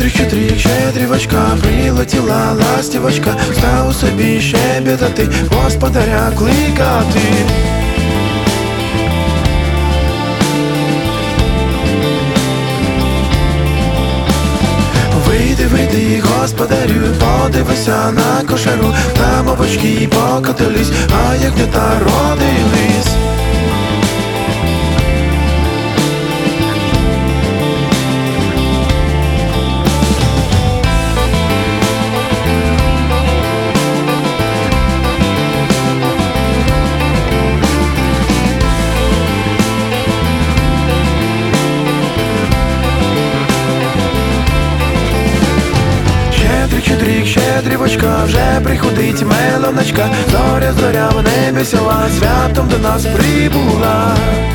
Щедрик, щедрівочка, прилетіла ластівочка, став собі щебетати, господаря кликати. Вийди, господарю, подивися на кошару, там овочки покотились, а як не та родились. Щедрик, щедрівочка, вже приходить меланочка, зоря в небі сяла, святом до нас прибула.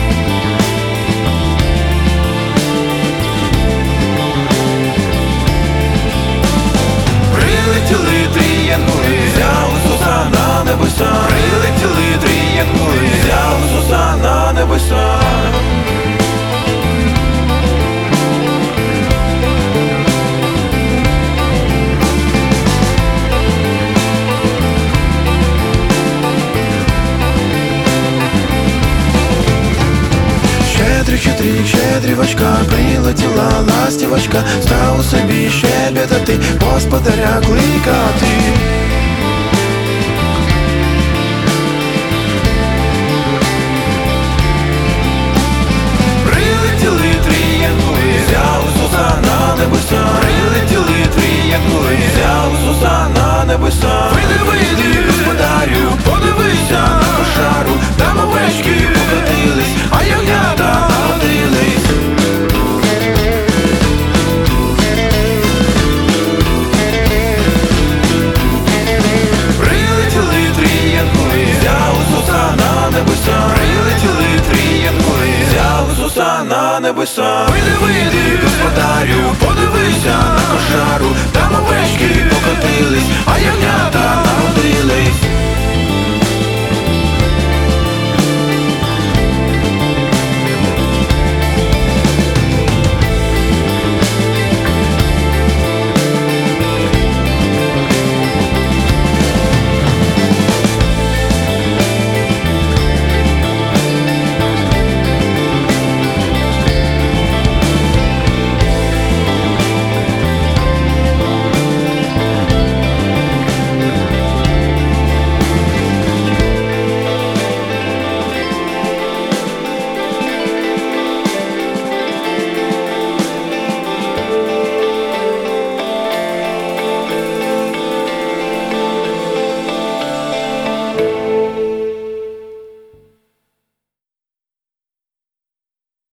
Прилетіли три янголи, взяв Ісуса на небеса. Прилетіли три янголи, взяв Ісуса на небеса. Щедрик, щедрівочка, прилетіла ластівочка, став собі щебетати, господаря кликати.